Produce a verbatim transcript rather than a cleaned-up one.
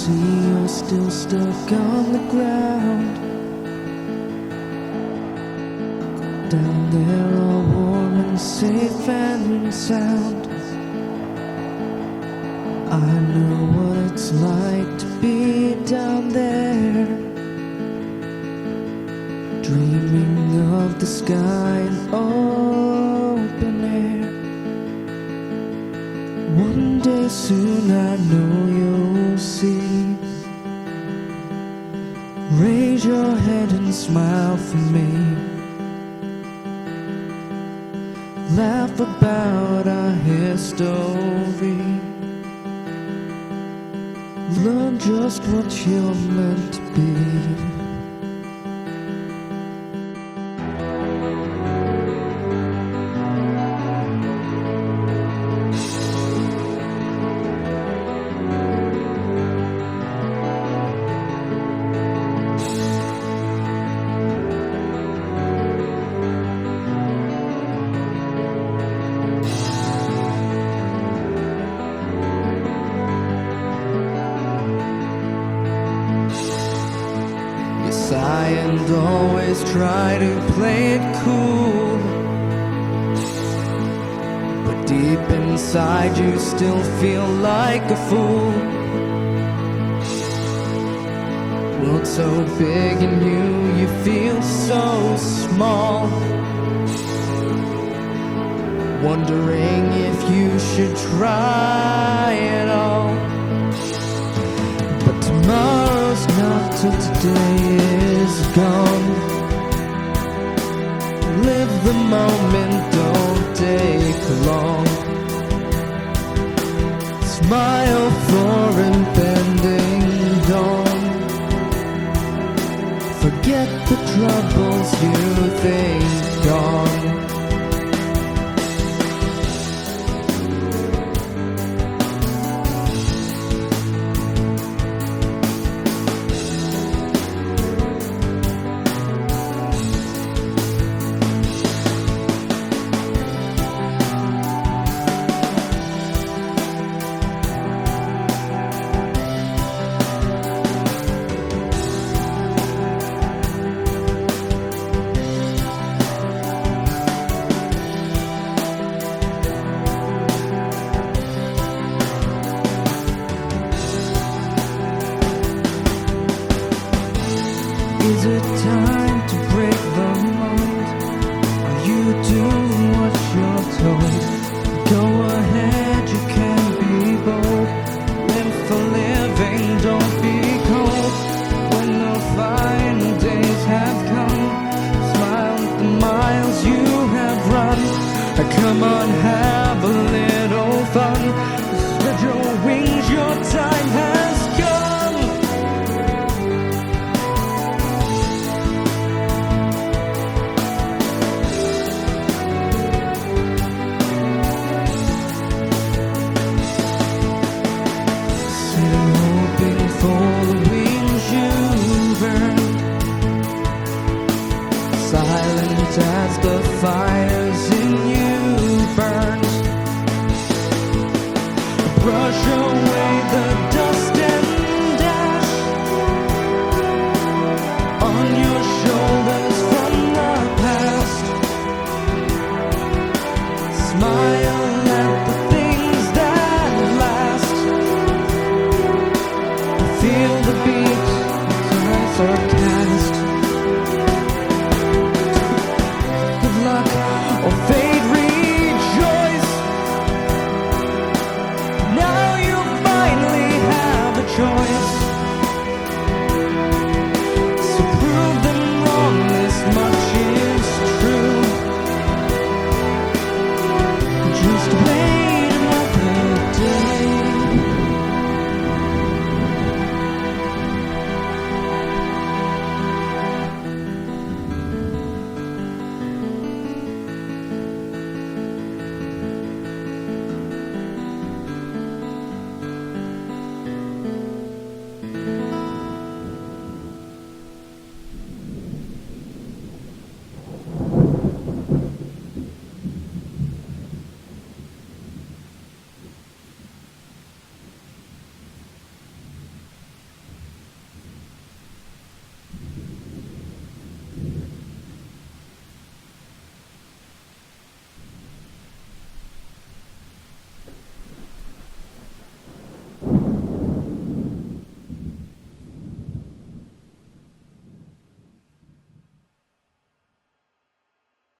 see you're still stuck on the ground. Down there all warm and safe and sound. I know what it's like to be down there, dreaming of the sky and open air. One day soon I know you'll see. Raise your head and smile for me. Laugh about our history. Learn just what you're meant to be. Sigh and always try to play it cool, but deep inside you still feel like a fool. World so big and you, you feel so small, wondering if you should try it all. But tomorrow's not till today is gone. Live the moment, don't take long. Smile for impending dawn. Forget the troubles you think gone. Is it time to break the mold? Are you doing what you're told? Go ahead, you can be bold. Live for living, don't be cold. When the final days have come, smile at the miles you have run. Come on, have a little fun. Spread your wings, your time has come. For the wings you've earned, silent as